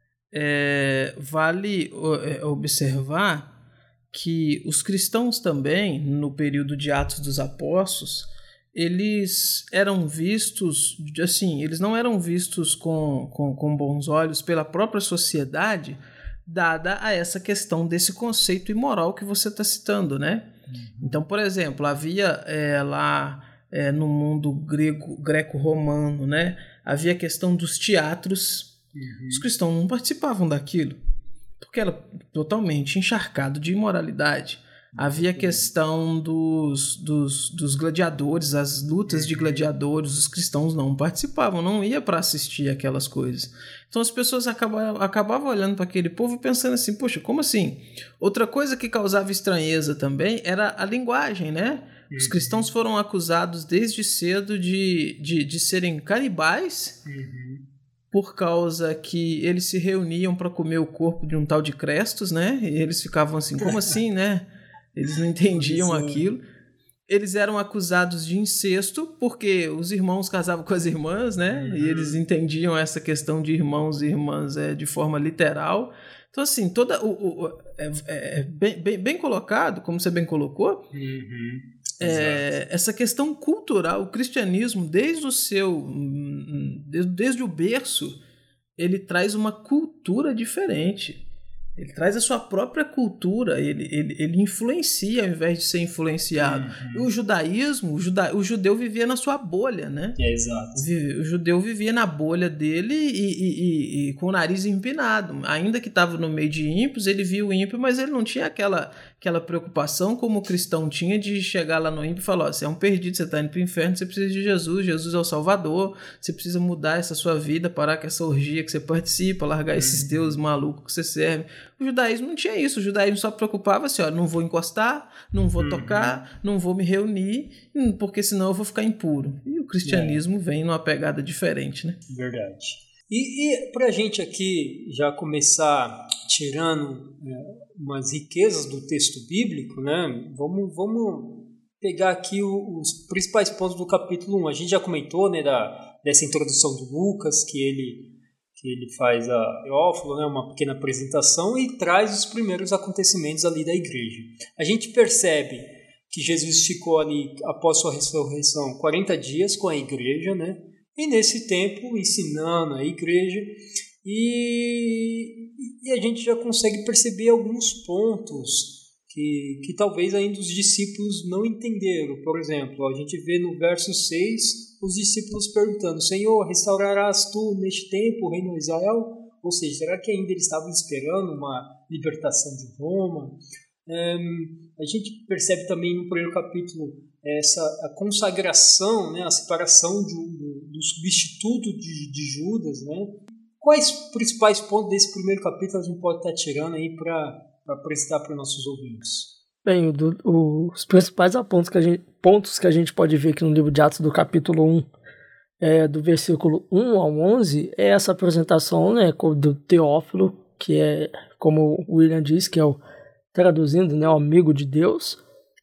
é, vale observar que os cristãos também, no período de Atos dos Apóstolos, eles eram vistos, assim, eles não eram vistos com, com, com bons olhos pela própria sociedade, dada a essa questão desse conceito imoral que você está citando, né? Uhum. Então, por exemplo, havia é, lá é, no mundo grego, greco-romano, né? Havia a questão dos teatros. Uhum. Os cristãos não participavam daquilo, porque era totalmente encharcado de imoralidade. Havia a questão dos, dos, dos gladiadores, as lutas de gladiadores, os cristãos não participavam, não iam para assistir aquelas coisas. Então as pessoas acabavam, acabavam olhando para aquele povo e pensando assim, poxa, como assim? Outra coisa que causava estranheza também era a linguagem, né? Os cristãos foram acusados desde cedo de, de, de serem canibais, uhum. por causa que eles se reuniam para comer o corpo de um tal de Crestos, né? E eles ficavam assim, como assim, né? Eles não entendiam aquilo. Eles eram acusados de incesto, porque os irmãos casavam com as irmãs, né? Uhum. E eles entendiam essa questão de irmãos e irmãs é, de forma literal. Então, assim, toda o, o, é, é bem, bem, bem colocado, como você bem colocou, uhum. é, essa questão cultural, o cristianismo, desde o seu, desde, desde o berço, ele traz uma cultura diferente. Ele traz a sua própria cultura, ele, ele, ele influencia ao invés de ser influenciado. Uhum. E o judaísmo, o, juda, o judeu vivia na sua bolha, né? É, exato. O judeu vivia na bolha dele e, e, e, e com o nariz empinado. Ainda que estava no meio de ímpios, ele via o ímpio, mas ele não tinha aquela, aquela preocupação como o cristão tinha de chegar lá no ímpio e falar: ó, você é um perdido, você está indo para o inferno, você precisa de Jesus, Jesus é o Salvador, você precisa mudar essa sua vida, parar com essa orgia que você participa, largar uhum. esses deuses malucos que você serve. O judaísmo não tinha isso, o judaísmo só preocupava assim, ó, não vou encostar, não vou uhum. tocar, não vou me reunir, porque senão eu vou ficar impuro. E o cristianismo é. vem numa pegada diferente, né? Verdade. E, e pra gente aqui já começar tirando é, umas riquezas do texto bíblico, né? Vamos, vamos pegar aqui o, os principais pontos do capítulo um. A gente já comentou, né, da, dessa introdução do Lucas, que ele... que ele faz a Teófilo, né, uma pequena apresentação e traz os primeiros acontecimentos ali da igreja. A gente percebe que Jesus ficou ali, após sua ressurreição, quarenta dias com a igreja, né, e nesse tempo ensinando a igreja, e, e a gente já consegue perceber alguns pontos que, que talvez ainda os discípulos não entenderam. Por exemplo, a gente vê no verso seis os discípulos perguntando: Senhor, restaurarás tu neste tempo o reino de Israel? Ou seja, será que ainda eles estavam esperando uma libertação de Roma? Um, a gente percebe também no primeiro capítulo essa, a consagração, né, a separação de, do, do substituto de, de Judas, né? Quais principais pontos desse primeiro capítulo a gente pode estar tirando aí para apresentar para os nossos ouvintes? Bem, do, o, os principais pontos que, a gente, pontos que a gente pode ver aqui no livro de Atos do capítulo um, é, do versículo um ao onze, é essa apresentação, né, do Teófilo, que é, como o William diz, que é o, traduzindo, né, o amigo de Deus.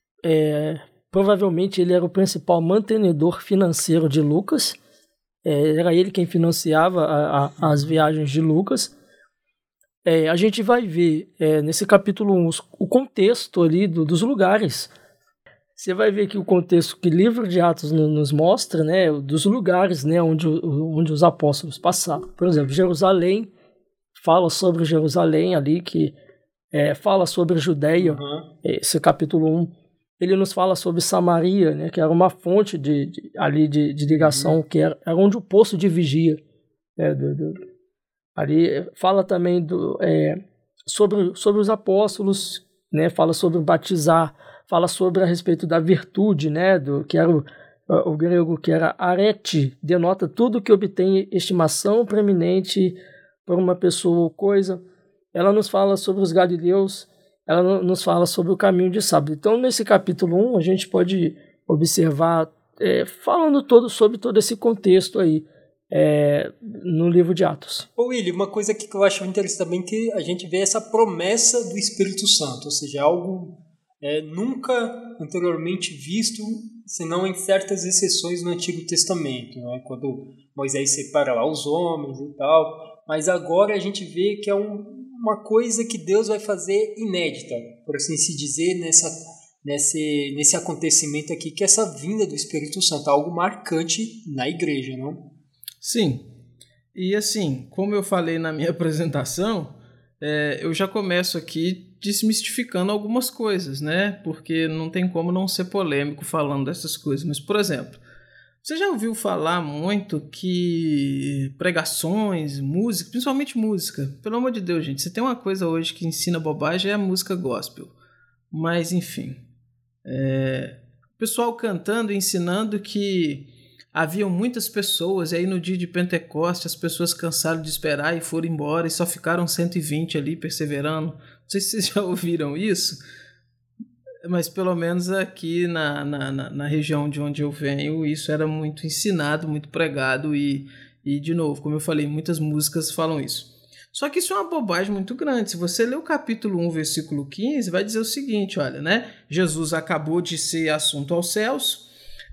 É, provavelmente ele era o principal mantenedor financeiro de Lucas, é, era ele quem financiava a, a, as viagens de Lucas. É, a gente vai ver é, nesse capítulo um o contexto ali do, dos lugares. Você vai ver que o contexto que o livro de Atos no, nos mostra, né, dos lugares, né, onde, onde os apóstolos passaram. Por exemplo, Jerusalém, fala sobre Jerusalém ali, que é, fala sobre Judeia, uhum. esse capítulo um. Ele nos fala sobre Samaria, né, que era uma fonte de, de, ali de, de ligação, uhum. que era, era onde o poço de vigia, né, do, do, ali fala também do, é, sobre, sobre os apóstolos, né, fala sobre batizar, fala sobre a respeito da virtude, né, do, que era o, o grego que era arete, denota tudo que obtém estimação preeminente por uma pessoa ou coisa. Ela nos fala sobre os galileus, ela nos fala sobre o caminho de sábado. Então, nesse capítulo um, a gente pode observar, é, falando todo sobre todo esse contexto aí, É, no livro de Atos. Ô Willi, uma coisa que eu acho interessante também é que a gente vê essa promessa do Espírito Santo, ou seja, algo é, nunca anteriormente visto, senão em certas exceções no Antigo Testamento, né? Quando Moisés separa lá os homens e tal, mas agora a gente vê que é um, uma coisa que Deus vai fazer inédita, por assim se dizer, nessa, nesse, nesse acontecimento aqui, que é essa vinda do Espírito Santo, algo marcante na igreja, não? Sim, e assim, como eu falei na minha apresentação, é, eu já começo aqui desmistificando algumas coisas, né? Porque não tem como não ser polêmico falando dessas coisas. Mas, por exemplo, você já ouviu falar muito que pregações, música, principalmente música, pelo amor de Deus, gente, você tem uma coisa hoje que ensina bobagem, é a música gospel. Mas, enfim, é, o pessoal cantando e ensinando que haviam muitas pessoas, e aí no dia de Pentecostes as pessoas cansaram de esperar e foram embora, e só ficaram cento e vinte ali perseverando. Não sei se vocês já ouviram isso, mas pelo menos aqui na, na, na região de onde eu venho, isso era muito ensinado, muito pregado, e, e de novo, como eu falei, muitas músicas falam isso. Só que isso é uma bobagem muito grande. Se você ler o capítulo um, versículo quinze, vai dizer o seguinte, olha, né? Jesus acabou de ser assunto aos céus,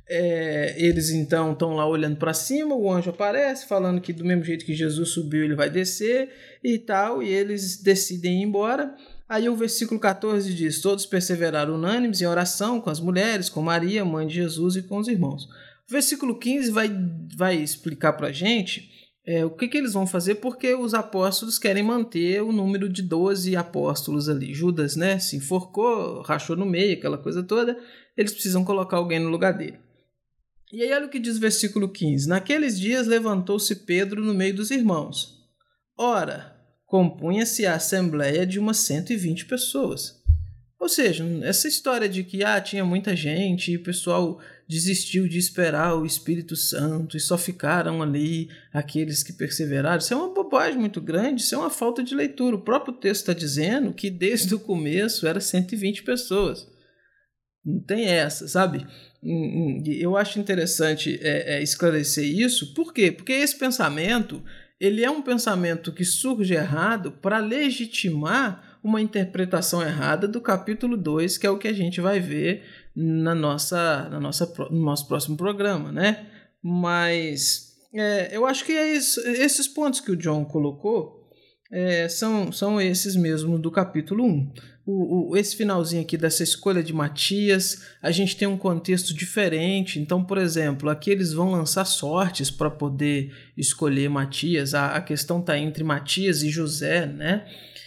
É, eles então estão lá olhando para cima, o anjo aparece falando que do mesmo jeito que Jesus subiu ele vai descer e tal, e eles decidem ir embora. Aí o versículo catorze diz: todos perseveraram unânimes em oração com as mulheres, com Maria, mãe de Jesus, e com os irmãos. O versículo quinze vai, vai explicar para a gente É, o que, que eles vão fazer? Porque os apóstolos querem manter o número de doze apóstolos ali. Judas, né, se enforcou, rachou no meio, aquela coisa toda. Eles precisam colocar alguém no lugar dele. E aí olha o que diz o versículo quinze. Naqueles dias levantou-se Pedro no meio dos irmãos. Ora, compunha-se a assembleia de umas cento e vinte pessoas. Ou seja, essa história de que ah, tinha muita gente e o pessoal desistiu de esperar o Espírito Santo e só ficaram ali aqueles que perseveraram, isso é uma bobagem muito grande, isso é uma falta de leitura. O próprio texto está dizendo que desde o começo era cento e vinte pessoas. Não tem essa, sabe? Eu acho interessante é, é, esclarecer isso. Por quê? Porque esse pensamento ele é um pensamento que surge errado para legitimar uma interpretação errada do capítulo dois, que é o que a gente vai ver na nossa, na nossa, no nosso próximo programa, né? Mas é, eu acho que é isso, esses pontos que o John colocou é, são, são esses mesmos do capítulo um. O, o, esse finalzinho aqui dessa escolha de Matias, a gente tem um contexto diferente. Então, por exemplo, aqui eles vão lançar sortes para poder escolher Matias. A, a questão está entre Matias e José, né?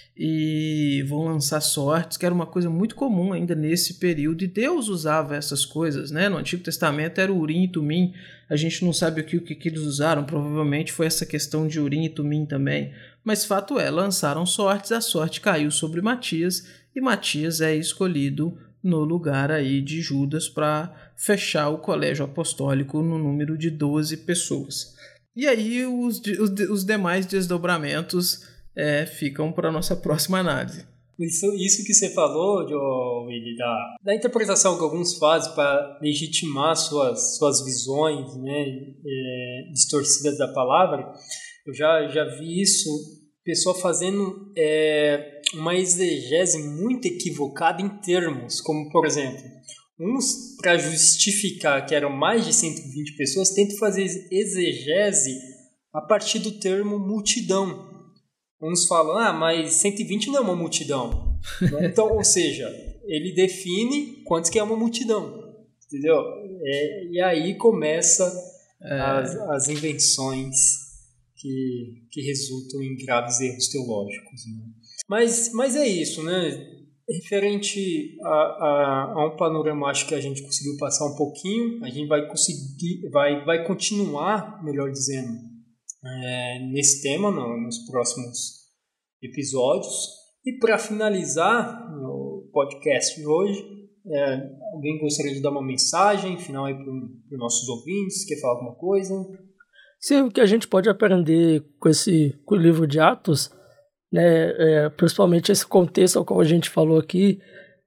E vão lançar sortes, que era uma coisa muito comum ainda nesse período, e Deus usava essas coisas, né? No Antigo Testamento era o Urim e Tumim, a gente não sabe o que, o que eles usaram, provavelmente foi essa questão de Urim e Tumim também, mas fato é, lançaram sortes, a sorte caiu sobre Matias, e Matias é escolhido no lugar aí de Judas para fechar o colégio apostólico no número de doze pessoas. E aí os, os, os demais desdobramentos É, ficam para a nossa próxima análise. Isso, isso que você falou, Willy, da, da interpretação que alguns fazem para legitimar suas, suas visões, né, é, distorcidas da palavra, eu já, já vi isso, pessoa fazendo é, uma exegese muito equivocada em termos, como, por exemplo, uns, para justificar que eram mais de cento e vinte pessoas, tentam fazer exegese a partir do termo multidão. Uns falam, ah, mas cento e vinte não é uma multidão. Então, ou seja, ele define quantos que é uma multidão. Entendeu? É, e aí começa é... as, as invenções que, que resultam em graves erros teológicos. Né? Mas, mas é isso, né? Referente a, a, a um panorama, acho que a gente conseguiu passar um pouquinho. A gente vai conseguir, vai, vai continuar, melhor dizendo, É, nesse tema no, nos próximos episódios. E para finalizar o podcast de hoje, é, alguém gostaria de dar uma mensagem final aí para os nossos ouvintes? Quer falar alguma coisa? Sim, o que a gente pode aprender com esse com o livro de Atos, né, é, principalmente esse contexto ao qual a gente falou aqui,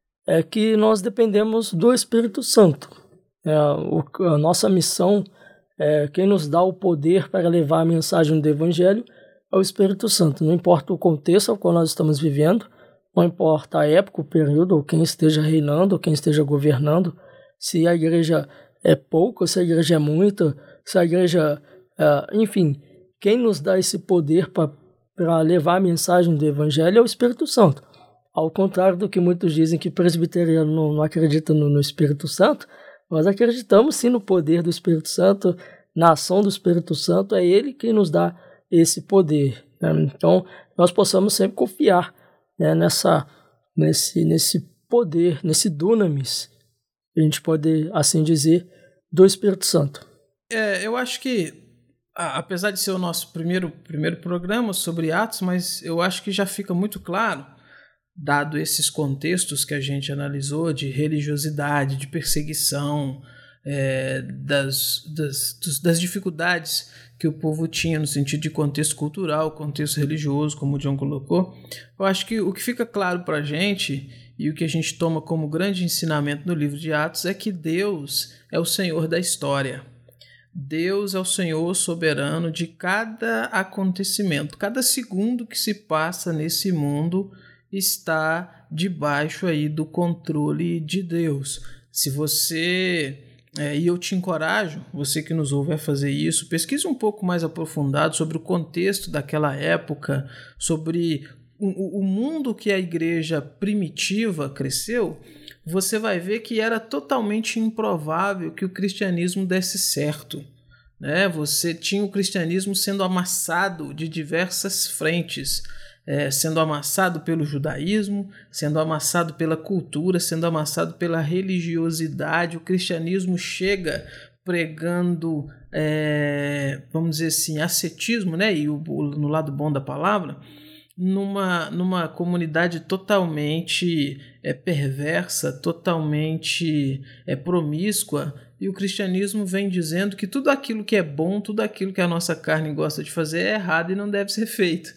é que nós dependemos do Espírito Santo. É, o, a nossa missão É, quem nos dá o poder para levar a mensagem do Evangelho é o Espírito Santo. Não importa o contexto ao qual nós estamos vivendo, não importa a época, o período, ou quem esteja reinando, ou quem esteja governando, se a igreja é pouca, se a igreja é muita, se a igreja... É, enfim, quem nos dá esse poder para levar a mensagem do Evangelho é o Espírito Santo. Ao contrário do que muitos dizem que presbiteriano não, não acredita no, no Espírito Santo, nós acreditamos sim no poder do Espírito Santo, na ação do Espírito Santo, é Ele que nos dá esse poder. Né? Então, nós possamos sempre confiar, né, nessa, nesse, nesse poder, nesse dunamis, a gente pode assim dizer, do Espírito Santo. É, eu acho que, apesar de ser o nosso primeiro, primeiro programa sobre Atos, mas eu acho que já fica muito claro, dado esses contextos que a gente analisou de religiosidade, de perseguição, é, das, das, das dificuldades que o povo tinha no sentido de contexto cultural, contexto religioso, como o John colocou, eu acho que o que fica claro para a gente e o que a gente toma como grande ensinamento no livro de Atos é que Deus é o Senhor da história. Deus é o Senhor soberano de cada acontecimento, cada segundo que se passa nesse mundo está debaixo aí do controle de Deus. Se você, é, e eu te encorajo, você que nos ouve a fazer isso, pesquise um pouco mais aprofundado sobre o contexto daquela época, sobre o, o mundo que a igreja primitiva cresceu, você vai ver que era totalmente improvável que o cristianismo desse certo. né? Você tinha o cristianismo sendo amassado de diversas frentes, é, sendo amassado pelo judaísmo, sendo amassado pela cultura, sendo amassado pela religiosidade. O cristianismo chega pregando, é, vamos dizer assim, ascetismo, né? E o, no lado bom da palavra, numa, numa comunidade totalmente é, perversa, totalmente é, promíscua, e o cristianismo vem dizendo que tudo aquilo que é bom, tudo aquilo que a nossa carne gosta de fazer é errado e não deve ser feito.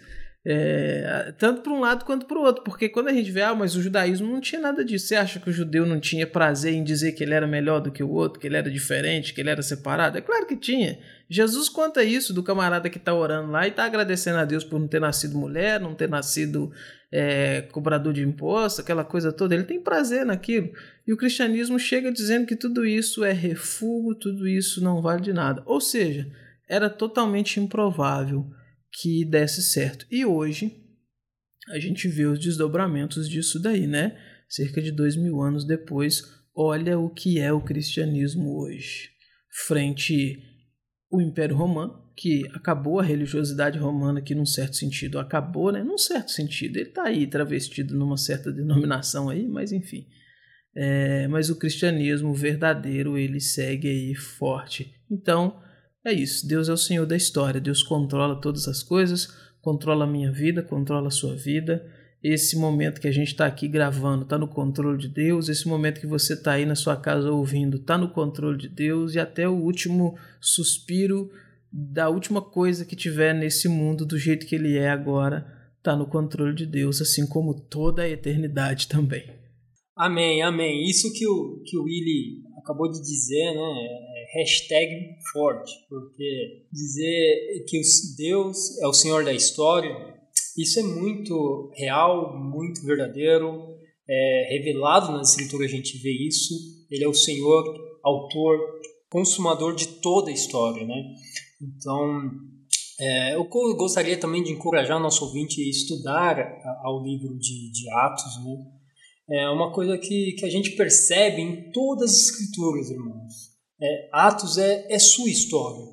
É, tanto para um lado quanto para o outro, porque quando a gente vê, ah, mas o judaísmo não tinha nada disso. Você acha que o judeu não tinha prazer em dizer que ele era melhor do que o outro, que ele era diferente, que ele era separado? É claro que tinha. Jesus conta isso do camarada que está orando lá e está agradecendo a Deus por não ter nascido mulher, não ter nascido é, cobrador de imposto, aquela coisa toda. Ele tem prazer naquilo. E o cristianismo chega dizendo que tudo isso é refúgio, tudo isso não vale de nada. Ou seja, era totalmente improvável que desse certo. E hoje a gente vê os desdobramentos disso daí, né? Cerca de dois mil anos depois, olha o que é o cristianismo hoje. Frente ao Império Romano, que acabou a religiosidade romana, que num certo sentido acabou, né? Num certo sentido, ele está aí travestido numa certa denominação aí, mas enfim. É, mas o cristianismo verdadeiro, ele segue aí forte. Então, é isso, Deus é o Senhor da história, Deus controla todas as coisas, controla a minha vida, controla a sua vida. Esse momento que a gente está aqui gravando está no controle de Deus, esse momento que você está aí na sua casa ouvindo está no controle de Deus, e até o último suspiro da última coisa que tiver nesse mundo do jeito que ele é agora está no controle de Deus, assim como toda a eternidade também. Amém, amém. Isso que o, que o Willy acabou de dizer, né? Hashtag forte, porque dizer que Deus é o Senhor da história, isso é muito real, muito verdadeiro, é revelado nas Escrituras, a gente vê isso. Ele é o Senhor, autor, consumador de toda a história, né? Então, é, eu gostaria também de encorajar o nosso ouvinte a estudar ao livro de, de Atos, né? É uma coisa que, que a gente percebe em todas as Escrituras, irmãos. É, Atos é, é sua história.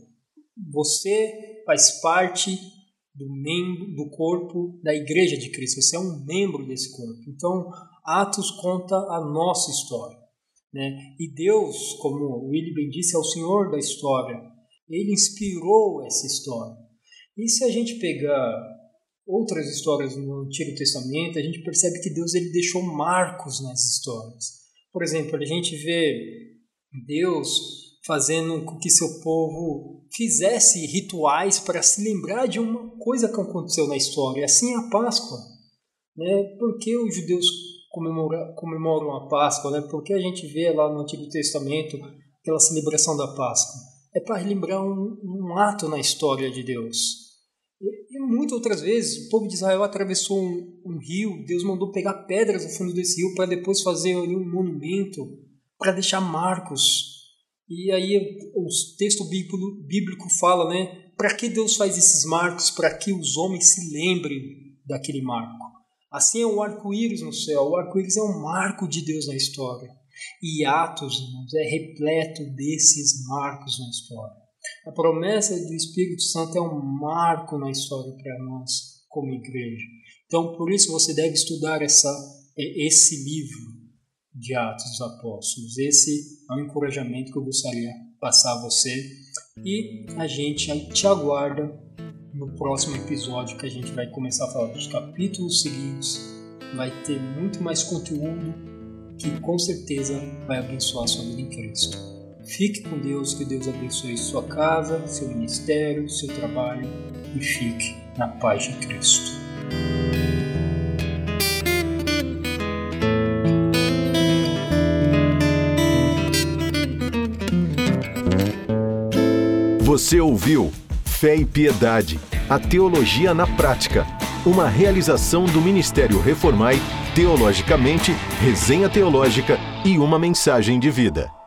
Você faz parte do, membro, do corpo da Igreja de Cristo. Você é um membro desse corpo. Então, Atos conta a nossa história, né? E Deus, como o Willy bem disse, é o Senhor da história. Ele inspirou essa história. E se a gente pegar outras histórias no Antigo Testamento, a gente percebe que Deus ele deixou marcos nas histórias. Por exemplo, a gente vê Deus fazendo com que seu povo fizesse rituais para se lembrar de uma coisa que aconteceu na história. Assim é a Páscoa, né? Por que os judeus comemoram, comemoram a Páscoa, né? Por que a gente vê lá no Antigo Testamento aquela celebração da Páscoa? É para relembrar um, um ato na história de Deus. E, e muitas outras vezes o povo de Israel atravessou um, um rio, Deus mandou pegar pedras no fundo desse rio para depois fazer ali um monumento, para deixar marcos. E aí o texto bíblico, bíblico fala, né? Para que Deus faz esses marcos? Para que os homens se lembrem daquele marco. Assim é o arco-íris no céu. O arco-íris é um marco de Deus na história. E Atos, irmãos, é repleto desses marcos na história. A promessa do Espírito Santo é um marco na história para nós como igreja. Então, por isso você deve estudar essa, esse livro de Atos dos Apóstolos. Esse é um encorajamento que eu gostaria de passar a você. E a gente te aguarda no próximo episódio, que a gente vai começar a falar dos capítulos seguintes. Vai ter muito mais conteúdo que com certeza vai abençoar a sua vida em Cristo. Fique com Deus, que Deus abençoe sua casa, seu ministério, seu trabalho, e fique na paz de Cristo. Você ouviu Fé e Piedade, a teologia na prática, uma realização do Ministério Reformai, teologicamente, resenha teológica e uma mensagem de vida.